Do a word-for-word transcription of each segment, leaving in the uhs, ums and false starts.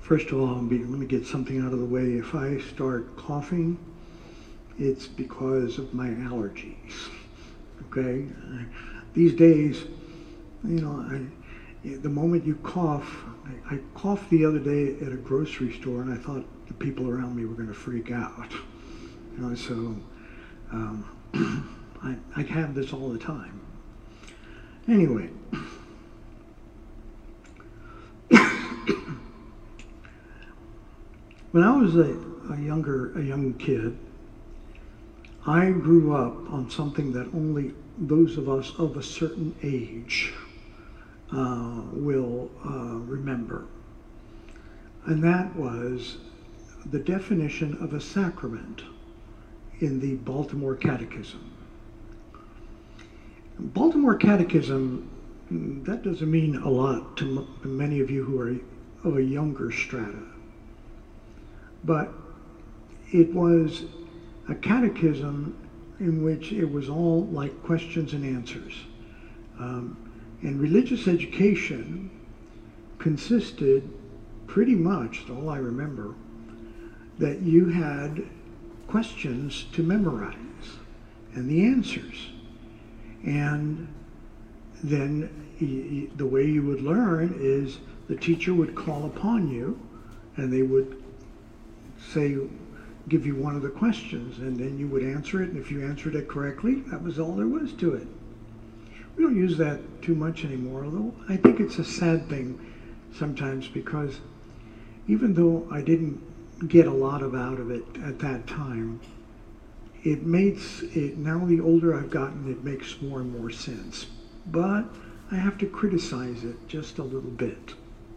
First of all, let me get something out of the way. If I start coughing, it's because of my allergies. Okay? These days, you know, I, the moment you cough, I, I coughed the other day at a grocery store, and I thought the people around me were going to freak out. You know, so um, I, I have this all the time. Anyway. When I was a, a younger, a young kid, I grew up on something that only those of us of a certain age uh, will uh, remember. And that was the definition of a sacrament in the Baltimore Catechism. Baltimore Catechism, that doesn't mean a lot to m- many of you who are of a younger strata. But it was a catechism in which it was all like questions and answers. Um, and religious education consisted pretty much, that's all I remember, that you had questions to memorize and the answers. And then y- y- the way you would learn is the teacher would call upon you and they would say, give you one of the questions, and then you would answer it, and if you answered it correctly, that was all there was to it. We don't use that too much anymore, although I think it's a sad thing sometimes, because even though I didn't get a lot of out of it at that time, it makes it, now the older I've gotten, it makes more and more sense. But I have to criticize it just a little bit.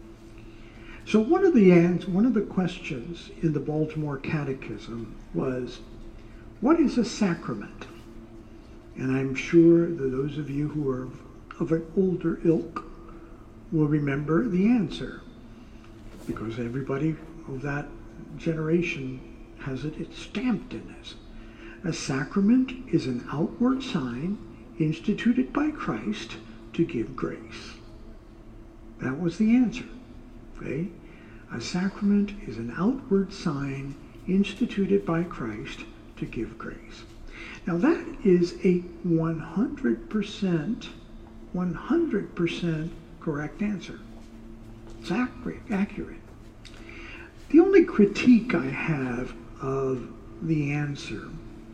So one of the one of the questions in the Baltimore Catechism was, what is a sacrament? And I'm sure that those of you who are of an older ilk will remember the answer, because everybody of that generation has it, it's stamped in this. A sacrament is an outward sign instituted by Christ to give grace. That was the answer. Okay? A sacrament is an outward sign instituted by Christ to give grace. Now that is a one hundred percent, one hundred percent correct answer. It's accurate, accurate. The only critique I have of the answer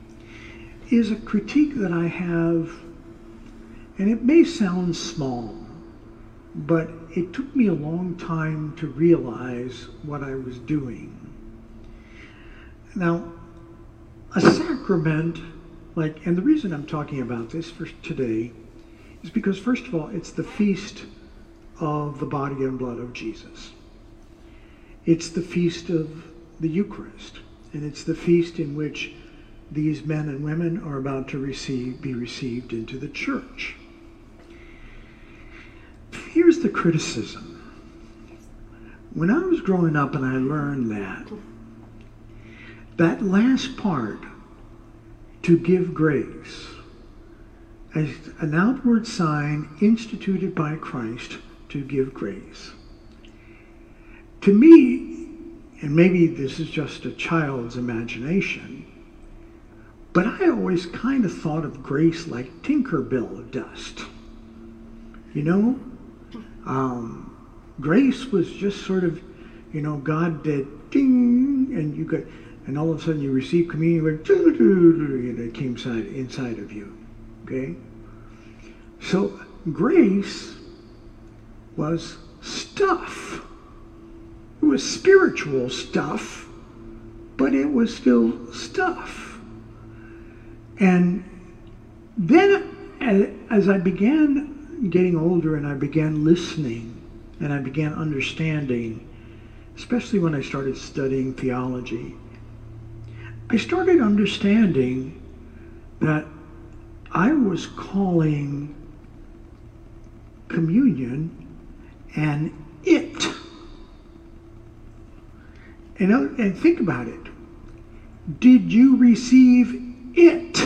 is a critique that I have, and it may sound small, but it took me a long time to realize what I was doing. Now, a sacrament, like, and the reason I'm talking about this for today is because, first of all, it's the feast of the body and blood of Jesus. It's the feast of the Eucharist, and it's the feast in which these men and women are about to receive, be received into the church. Here's the criticism. When I was growing up and I learned that, that last part, to give grace, as an outward sign instituted by Christ to give grace. To me, and maybe this is just a child's imagination, but I always kind of thought of grace like Tinkerbell dust. You know? Um, grace was just sort of, you know, God did ding, and you could, and all of a sudden you receive communion, went, and it came inside, inside of you. Okay? So grace was stuff. It was spiritual stuff, but it was still stuff. And then as I began getting older and I began listening and I began understanding, especially when I started studying theology, I started understanding that I was calling communion an it. And, and think about it. Did you receive it?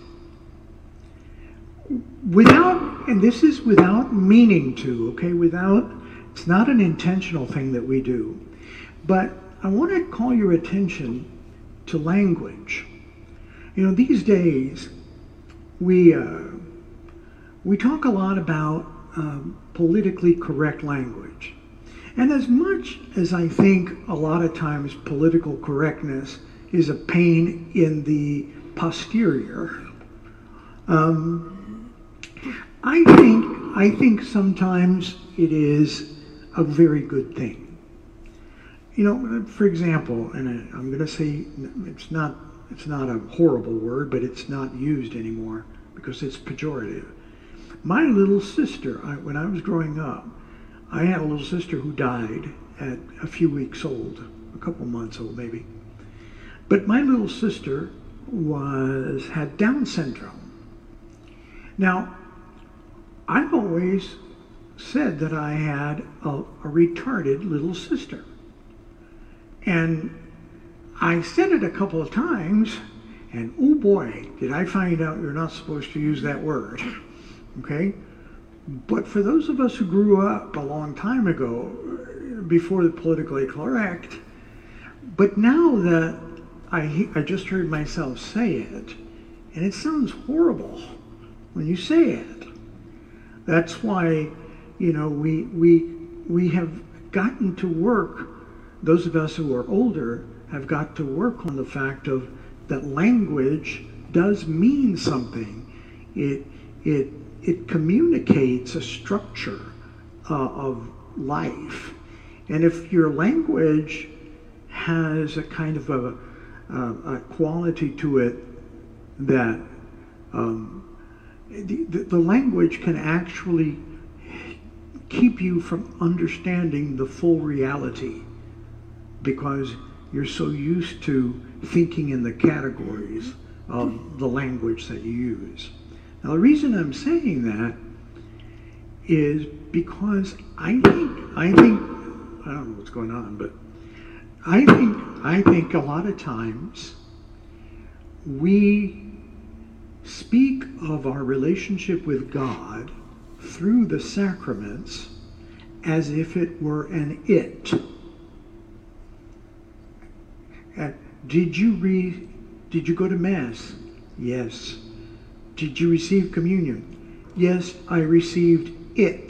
Without, and this is without meaning to, okay, without, it's not an intentional thing that we do. But I want to call your attention to language. You know, these days we uh, we talk a lot about um, politically correct language. And as much as I think a lot of times political correctness is a pain in the posterior, um, I think I think sometimes it is a very good thing. You know, for example, and I'm going to say it's not it's not a horrible word, but it's not used anymore because it's pejorative. My little sister, I, when I was growing up, I had a little sister who died at a few weeks old, a couple months old maybe. But my little sister was had Down syndrome. Now, I've always said that I had a, a retarded little sister. And I said it a couple of times, and oh boy, did I find out you're not supposed to use that word. Okay? But for those of us who grew up a long time ago, before the politically correct, but now that I, I just heard myself say it, and it sounds horrible when you say it. That's why, you know, we, we, we have gotten to work, those of us who are older have got to work on the fact of that language does mean something. It, it, it communicates a structure uh, of life. And if your language has a kind of a, a, a quality to it that um, the, the language can actually keep you from understanding the full reality because you're so used to thinking in the categories of the language that you use. Now, the reason I'm saying that is because I think, I think, I don't know what's going on, but I think, I think a lot of times we speak of our relationship with God through the sacraments as if it were an it. Uh, did you re, did you go to Mass? Yes. Did you receive communion? Yes, I received it.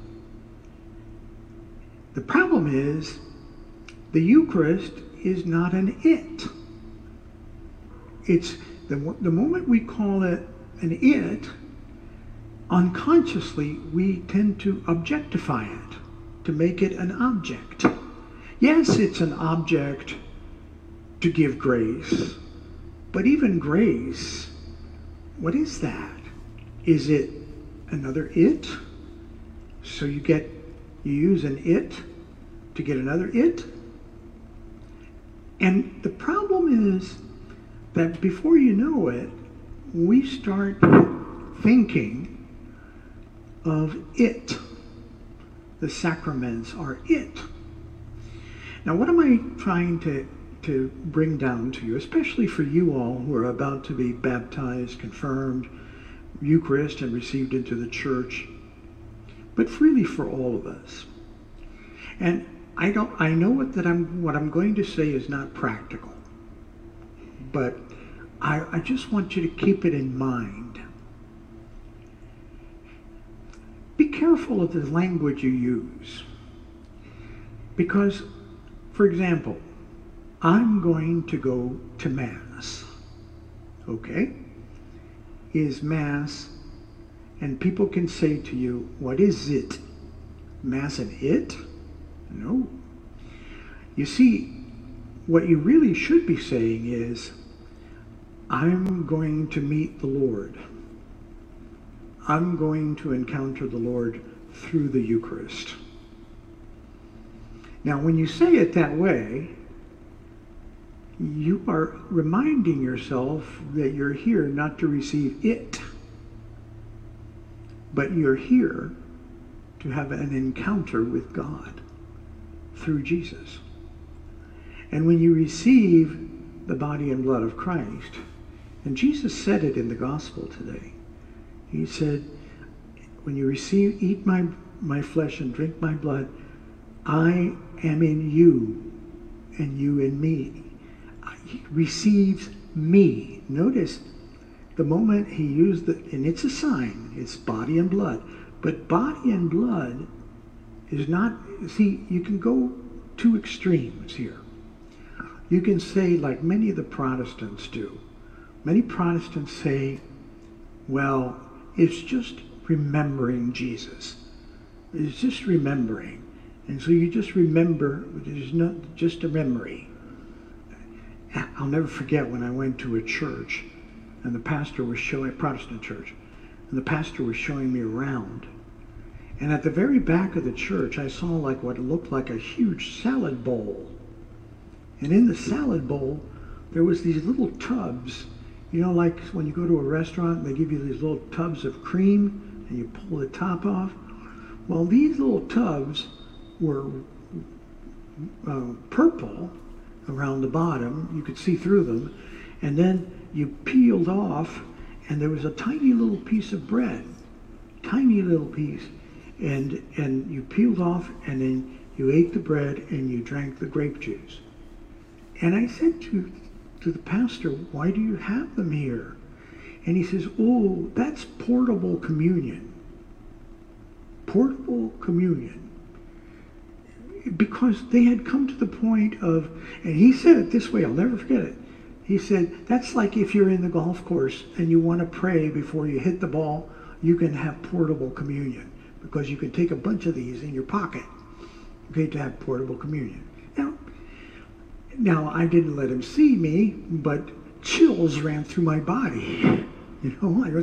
The problem is the Eucharist is not an it. It's the, the moment we call it an it, unconsciously we tend to objectify it, to make it an object. Yes, it's an object to give grace. But even grace, what is that? Is it another it? So you get, you use an it to get another it? And the problem is that before you know it, we start thinking of it. The sacraments are it. Now, what am I trying to to bring down to you, especially for you all who are about to be baptized, confirmed, Eucharist, and received into the church, but really for all of us. And I don't. I know what that I'm. What I'm going to say is not practical, but I, I just want you to keep it in mind. Be careful of the language you use, because, for example, I'm going to go to Mass, okay? Is Mass, and people can say to you, what is it? Mass and it? No. You see, what you really should be saying is, I'm going to meet the Lord. I'm going to encounter the Lord through the Eucharist. Now, when you say it that way, you are reminding yourself that you're here not to receive it, but you're here to have an encounter with God through Jesus. And when you receive the body and blood of Christ, and Jesus said it in the gospel today, he said, when you receive, eat my, my flesh and drink my blood, I am in you and you in me. He receives me. Notice the moment he used the, and it's a sign, it's body and blood. But body and blood is not, see, you can go two extremes here. You can say, like many of the Protestants do, many Protestants say, well, it's just remembering Jesus. It's just remembering. And so you just remember, it's not just a memory. I'll never forget when I went to a church and the pastor was showing, a Protestant church, and the pastor was showing me around. And at the very back of the church, I saw like what looked like a huge salad bowl. And in the salad bowl, there was these little tubs. You know, like when you go to a restaurant, they give you these little tubs of cream, and you pull the top off. Well, these little tubs were uh, purple around the bottom. You could see through them. And then you peeled off, and there was a tiny little piece of bread. Tiny little piece. And, and you peeled off, and then you ate the bread, and you drank the grape juice. And I said to, to the pastor, why do you have them here? And he says, oh, that's portable communion. Portable communion. Because they had come to the point of, and he said it this way, I'll never forget it. He said, that's like if you're in the golf course and you want to pray before you hit the ball, you can have portable communion. Because you can take a bunch of these in your pocket, okay, to have portable communion. Now, now I didn't let him see me, but chills ran through my body. You know, I was,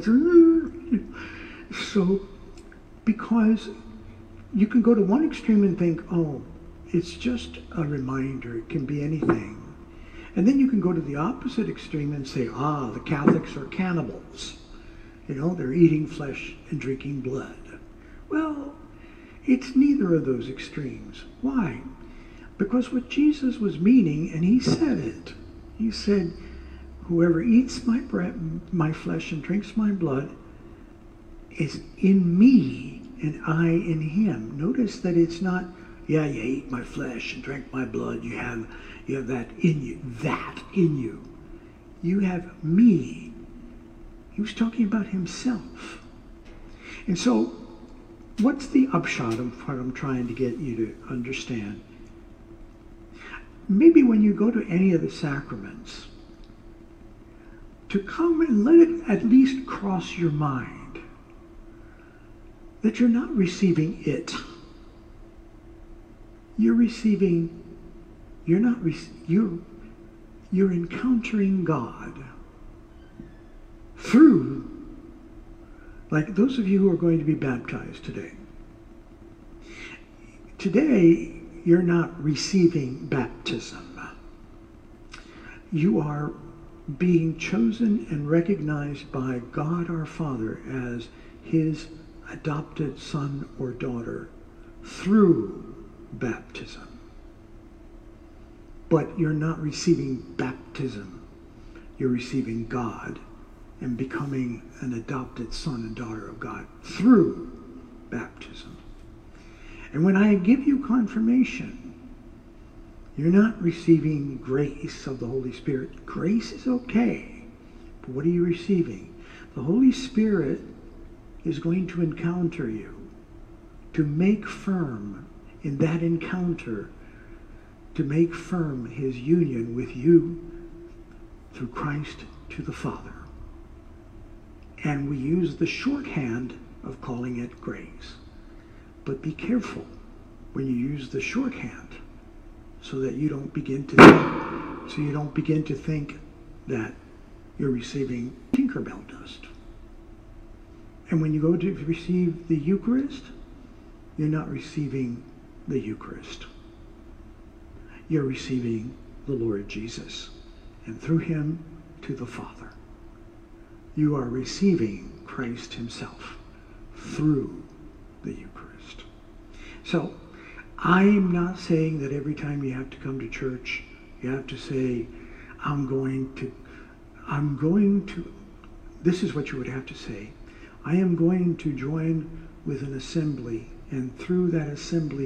so, because you can go to one extreme and think, oh, it's just a reminder, it can be anything. And then you can go to the opposite extreme and say, ah, the Catholics are cannibals. You know, they're eating flesh and drinking blood. Well, it's neither of those extremes. Why? Because what Jesus was meaning, and he said it, he said, whoever eats my bread, my flesh and drinks my blood is in me and I in him. Notice that it's not, yeah, you ate my flesh and drank my blood. You have, you have that in you, that in you. You have me. He was talking about himself. And so, what's the upshot of what I'm trying to get you to understand? Maybe when you go to any of the sacraments, to come and let it at least cross your mind that you're not receiving it. You're receiving, you're not, you're, you're encountering God through, like those of you who are going to be baptized today. Today, you're not receiving baptism. You are being chosen and recognized by God our Father as his adopted son or daughter through baptism. But you're not receiving baptism. You're receiving God and becoming an adopted son and daughter of God through baptism. And when I give you confirmation, you're not receiving grace of the Holy Spirit. Grace is okay, but what are you receiving? The Holy Spirit is going to encounter you, to make firm in that encounter, to make firm his union with you through Christ to the Father. And we use the shorthand of calling it grace. But be careful when you use the shorthand, so that you don't begin to think, so you don't begin to think that you're receiving Tinkerbell dust. And when you go to receive the Eucharist, you're not receiving the Eucharist. You're receiving the Lord Jesus, and through him to the Father. You are receiving Christ himself through the Eucharist. So, I'm not saying that every time you have to come to church, you have to say, I'm going to, I'm going to, this is what you would have to say. I am going to join with an assembly, and through that assembly,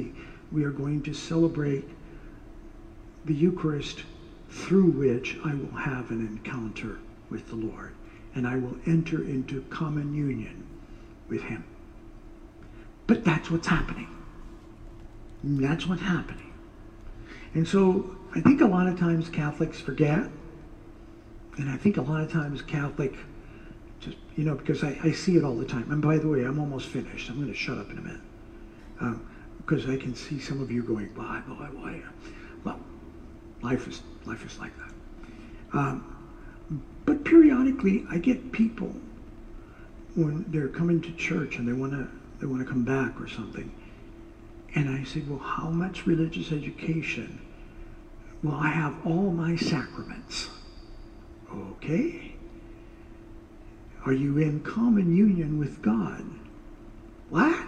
we are going to celebrate the Eucharist through which I will have an encounter with the Lord, and I will enter into common union with him. But that's what's happening. That's what's happening. And so I think a lot of times Catholics forget, and I think a lot of times Catholic just, you know, because I, I see it all the time. And by the way, I'm almost finished. I'm going to shut up in a minute. Um, because I can see some of you going, why, why, why? Well, life is, life is like that. Um, but periodically I get people when they're coming to church and they want to they want to come back or something. And I say, well, how much religious education? Well, I have all my sacraments. Okay. Are you in common union with God? What?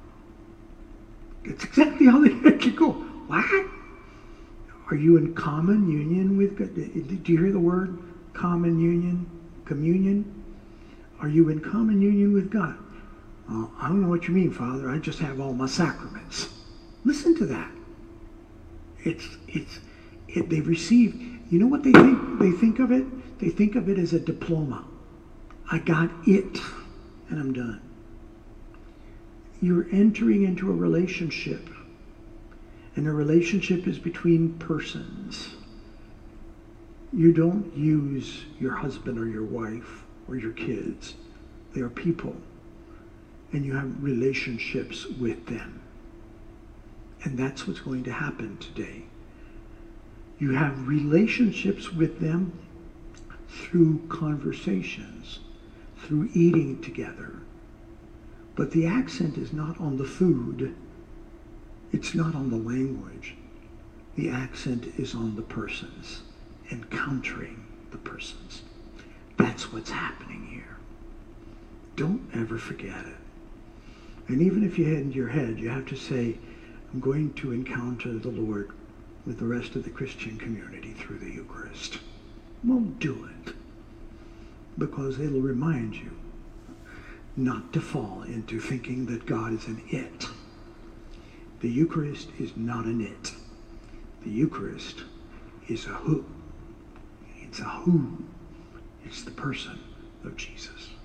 It's exactly how they make you go. What? Are you in common union with God? Do you hear the word common union? Communion? Are you in common union with God? Oh, I don't know what you mean, Father. I just have all my sacraments. Listen to that. It's it's it, they receive. You know what they think? They think of it. They think of it as a diploma. I got it, and I'm done. You're entering into a relationship, and a relationship is between persons. You don't use your husband or your wife or your kids. They are people, and you have relationships with them. And that's what's going to happen today. You have relationships with them through conversations, through eating together. But the accent is not on the food. It's not on the language. The accent is on the persons, encountering the persons. That's what's happening here. Don't ever forget it. And even if you had in your head, you have to say, I'm going to encounter the Lord with the rest of the Christian community through the Eucharist. Well, do it. Because it'll remind you not to fall into thinking that God is an it. The Eucharist is not an it. The Eucharist is a who. It's a who. It's the person of Jesus.